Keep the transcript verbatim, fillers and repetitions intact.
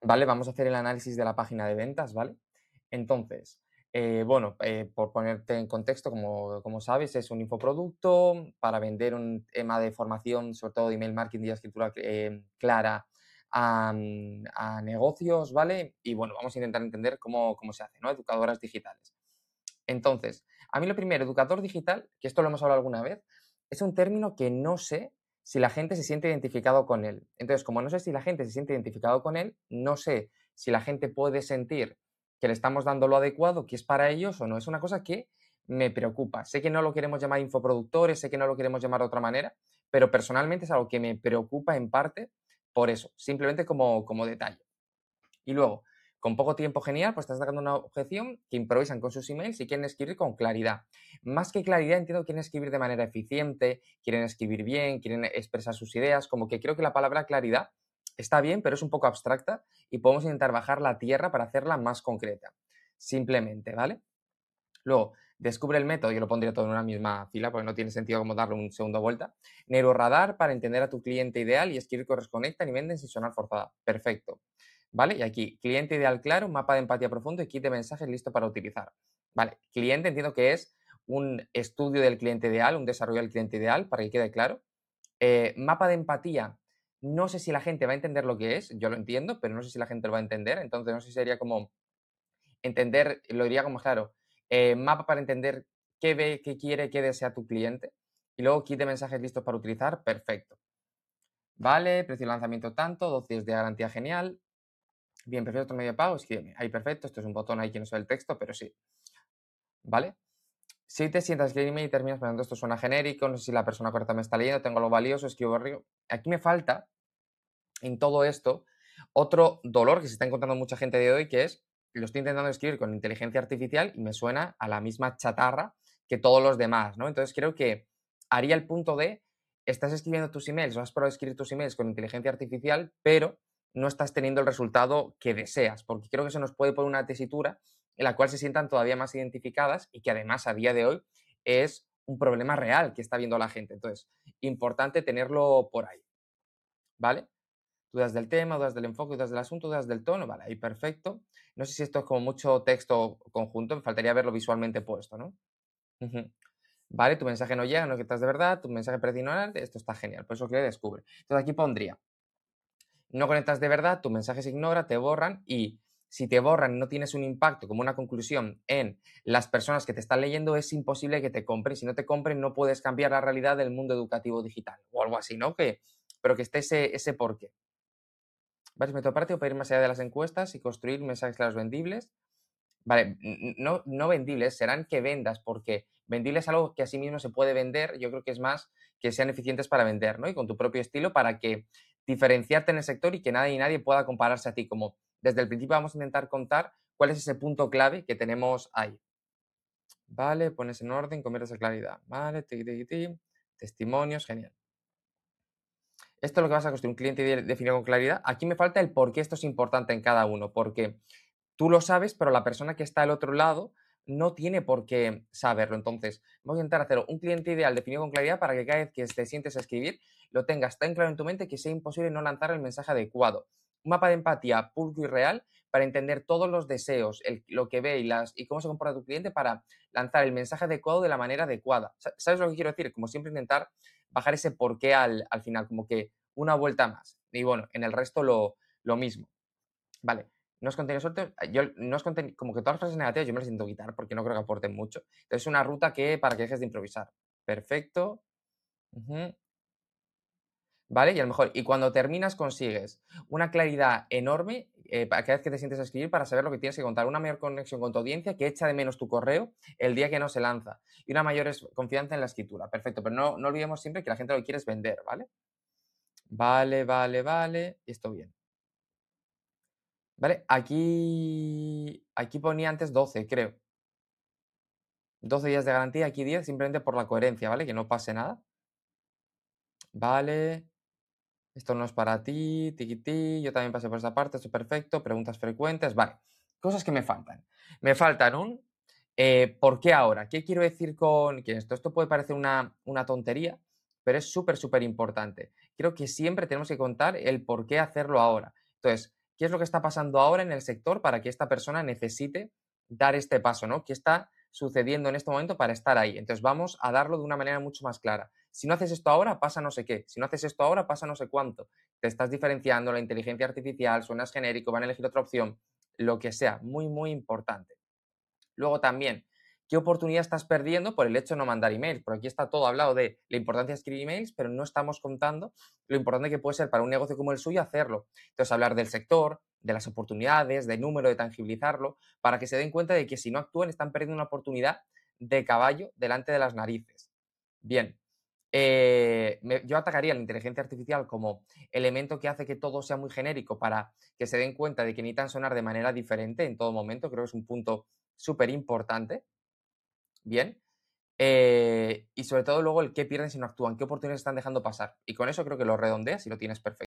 ¿vale? Vamos a hacer el análisis de la página de ventas, ¿vale? Entonces, eh, bueno, eh, por ponerte en contexto, como, como sabes, es un infoproducto para vender un tema de formación, sobre todo de email marketing y escritura eh, clara a, mm, a negocios, ¿vale? Y bueno, vamos a intentar entender cómo, cómo se hace, ¿no? Educadoras digitales. Entonces, a mí lo primero, educador digital, que esto lo hemos hablado alguna vez, es un término que no sé si la gente se siente identificado con él. Entonces, como no sé si la gente se siente identificado con él, no sé si la gente puede sentir que le estamos dando lo adecuado, que es para ellos o no. Es una cosa que me preocupa. Sé que no lo queremos llamar infoproductores, sé que no lo queremos llamar de otra manera, pero personalmente es algo que me preocupa en parte por eso, simplemente como, como detalle. Y luego, con poco tiempo genial, pues estás sacando una objeción que improvisan con sus emails y quieren escribir con claridad. Más que claridad, entiendo que quieren escribir de manera eficiente, quieren escribir bien, quieren expresar sus ideas, como que creo que la palabra claridad está bien, pero es un poco abstracta y podemos intentar bajarla a tierra para hacerla más concreta. Simplemente, ¿vale? Luego, descubre el método, yo lo pondría todo en una misma fila porque no tiene sentido como darle un segundo vuelta. Neuroradar para entender a tu cliente ideal y escribir cosas conectan y venden sin sonar forzada. Perfecto. ¿Vale? Y aquí, cliente ideal claro, mapa de empatía profundo y kit de mensajes listo para utilizar. Vale, cliente entiendo que es un estudio del cliente ideal, un desarrollo del cliente ideal, para que quede claro. Eh, mapa de empatía, no sé si la gente va a entender lo que es, yo lo entiendo, pero no sé si la gente lo va a entender, entonces no sé si sería como entender, lo diría como claro, eh, mapa para entender qué ve, qué quiere, qué desea tu cliente. Y luego kit de mensajes listos para utilizar, perfecto. Vale, precio de lanzamiento tanto, doce días de garantía genial. Bien, perfecto, otro medio de pago, escríbeme. Ahí, perfecto, esto es un botón ahí que no se ve el texto, pero sí. ¿Vale? Si te sientas a escribirme y terminas pensando esto suena genérico, no sé si la persona correcta me está leyendo, tengo lo valioso, escribo arriba. Aquí me falta en todo esto otro dolor que se está encontrando mucha gente de hoy, que es, lo estoy intentando escribir con inteligencia artificial y me suena a la misma chatarra que todos los demás, ¿no? Entonces creo que haría el punto de, estás escribiendo tus emails o has probado escribir tus emails con inteligencia artificial, pero no estás teniendo el resultado que deseas, porque creo que eso nos puede poner una tesitura en la cual se sientan todavía más identificadas y que además a día de hoy es un problema real que está viendo la gente. Entonces, importante tenerlo por ahí, ¿vale? Dudas del tema, dudas del enfoque, dudas del asunto, dudas del tono, vale, ahí perfecto. No sé si esto es como mucho texto conjunto, me faltaría verlo visualmente puesto, ¿no? Ujú. Vale, tu mensaje no llega, no quitas de verdad, tu mensaje parece ignorante, esto está genial, por eso que descubre. Entonces aquí pondría, no conectas de verdad, tu mensaje se ignora, te borran y si te borran y no tienes un impacto como una conclusión en las personas que te están leyendo, es imposible que te compren. Si no te compren, no puedes cambiar la realidad del mundo educativo digital o algo así, ¿no? Que, pero que esté ese, ese porqué. Varios métodos prácticos para ir más allá de las encuestas y construir mensajes claros vendibles. Vale, n- no, no vendibles, serán que vendas, porque vendible es algo que a sí mismo se puede vender. Yo creo que es más que sean eficientes para vender, ¿no? Y con tu propio estilo para que diferenciarte en el sector y que nadie y nadie pueda compararse a ti. Como desde el principio vamos a intentar contar cuál es ese punto clave que tenemos ahí. Vale, pones en orden, conviertes en claridad. Vale, tiqui, tiqui, ti, testimonios, genial. Esto es lo que vas a construir, un cliente de- definido con claridad. Aquí me falta el por qué esto es importante en cada uno, porque tú lo sabes, pero la persona que está al otro lado no tiene por qué saberlo. Entonces, vamos a intentar hacer un cliente ideal definido con claridad para que cada vez que te sientes a escribir lo tengas tan claro en tu mente que sea imposible no lanzar el mensaje adecuado. Un mapa de empatía puro y real para entender todos los deseos, el- lo que ve y, las, y cómo se comporta tu cliente para lanzar el mensaje adecuado de la manera adecuada. Sa- ¿Sabes lo que quiero decir? Como siempre intentar bajar ese porqué al, al final, como que una vuelta más. Y bueno, en el resto lo, lo mismo. Vale, no es contenido suelto, yo no es contenido, como que todas las frases negativas yo me las intento quitar porque no creo que aporten mucho. Entonces, es una ruta que para que dejes de improvisar. Perfecto. Ujú. Vale, y a lo mejor, y cuando terminas consigues una claridad enorme eh, para cada vez que te sientes a escribir para saber lo que tienes que contar, una mayor conexión con tu audiencia que echa de menos tu correo el día que no se lanza y una mayor es- confianza en la escritura. Perfecto, pero no, no olvidemos siempre que la gente lo que quiere es vender, ¿vale? Vale, vale, vale, y esto bien. Vale, aquí, aquí ponía antes doce, creo. Doce días de garantía, aquí diez simplemente por la coherencia, ¿vale? Que no pase nada. Vale, esto no es para ti, tiquití, yo también pasé por esa parte, esto es perfecto, preguntas frecuentes, vale. Cosas que me faltan. Me faltan un eh, ¿por qué ahora? ¿Qué quiero decir con que esto? Esto puede parecer una, una tontería, pero es súper, súper importante. Creo que siempre tenemos que contar el por qué hacerlo ahora. Entonces, qué es lo que está pasando ahora en el sector para que esta persona necesite dar este paso, ¿no? ¿Qué está sucediendo en este momento para estar ahí? Entonces vamos a darlo de una manera mucho más clara. Si no haces esto ahora, pasa no sé qué. Si no haces esto ahora, pasa no sé cuánto. Te estás diferenciando, la inteligencia artificial, suenas genérico, van a elegir otra opción, lo que sea. Muy, muy importante. Luego también, ¿qué oportunidad estás perdiendo por el hecho de no mandar emails? Porque aquí está todo hablado de la importancia de escribir emails, pero no estamos contando lo importante que puede ser para un negocio como el suyo hacerlo. Entonces, hablar del sector, de las oportunidades, del número, de tangibilizarlo, para que se den cuenta de que si no actúan están perdiendo una oportunidad de caballo delante de las narices. Bien, eh, me- yo atacaría la inteligencia artificial como elemento que hace que todo sea muy genérico para que se den cuenta de que necesitan sonar de manera diferente en todo momento. Creo que es un punto súper importante. Bien. Eh, y sobre todo luego el qué pierden si no actúan, qué oportunidades están dejando pasar. Y con eso creo que lo redondeas y lo tienes perfecto.